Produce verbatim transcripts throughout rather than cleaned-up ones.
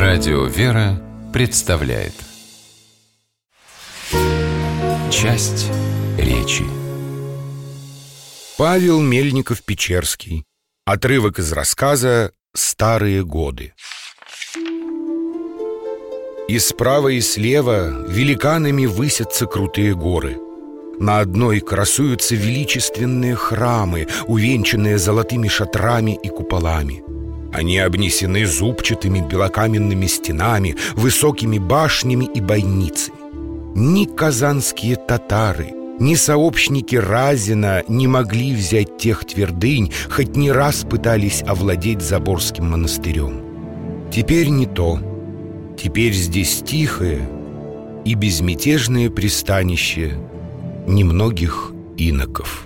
Радио «Вера» представляет часть речи. Павел Мельников-Печерский. Отрывок из рассказа «Старые годы». И справа, и слева великанами высятся крутые горы. На одной красуются величественные храмы, увенчанные золотыми шатрами и куполами. Они обнесены зубчатыми белокаменными стенами, высокими башнями и бойницами. Ни казанские татары, ни сообщники Разина не могли взять тех твердынь, хоть не раз пытались овладеть Заборским монастырем. Теперь не то. Теперь здесь тихое и безмятежное пристанище немногих иноков.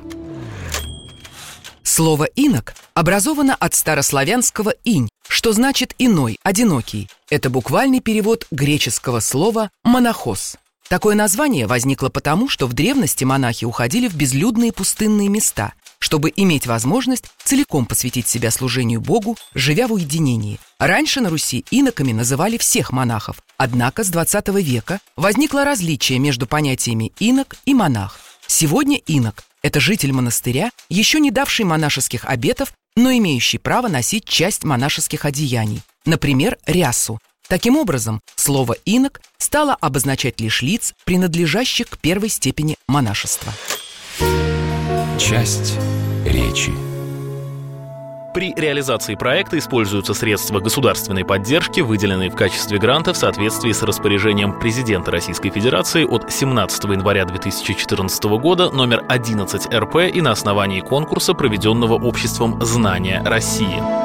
Слово «инок» образовано от старославянского «инь», что значит «иной», «одинокий». Это буквальный перевод греческого слова «монахос». Такое название возникло потому, что в древности монахи уходили в безлюдные пустынные места, чтобы иметь возможность целиком посвятить себя служению Богу, живя в уединении. Раньше на Руси иноками называли всех монахов, однако с двадцатого века возникло различие между понятиями «инок» и «монах». Сегодня инок – это житель монастыря, еще не давший монашеских обетов, но имеющий право носить часть монашеских одеяний, например, рясу. Таким образом, слово «инок» стало обозначать лишь лиц, принадлежащих к первой степени монашества. Часть речи. При реализации проекта используются средства государственной поддержки, выделенные в качестве гранта в соответствии с распоряжением президента Российской Федерации от семнадцатого января две тысячи четырнадцатого года номер одиннадцать эр пэ и на основании конкурса, проведенного обществом «Знания России».